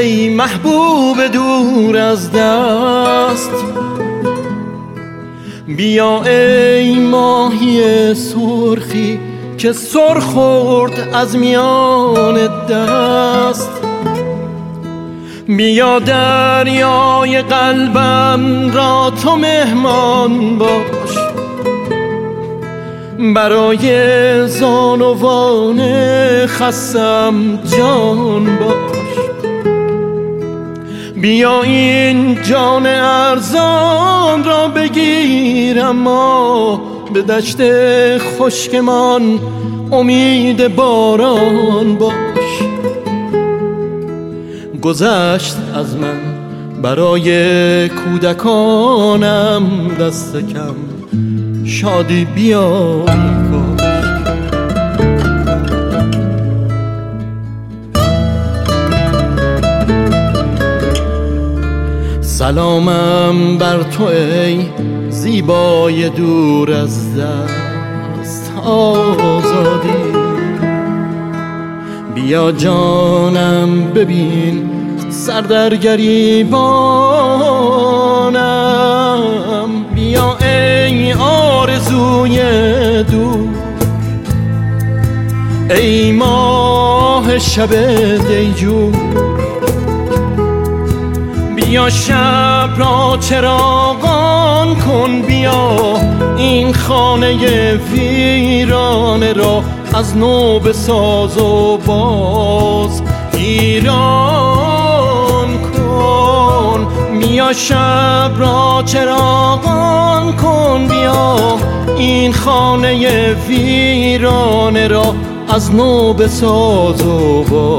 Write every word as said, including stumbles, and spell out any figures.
ای محبوب دور از دست. بیا ای ماهی سرخی که سر خورد از میان دست. بیا دریای قلبم را تو مهمان باش، برای زانوان خستم جان باش. بیا این جان ارزان را بگیر، اما به دشت خشکمان امید باران باش. گذشت از من برای کودکانم دست کم، شادی بیای کاش. سلامم بر تو ای زیبای دور از دست آزادی. بیا جانم ببین سر در گریبانم. بیا ای آرزوی دور، ای ماه شب دیجور. بیا شب را چراغان کن، بیا این خانه ویرانه را از نو بساز و باز ایران کن. بیا شب را چراغان کن، بیا این خانه ویرانه را از نو بساز و باز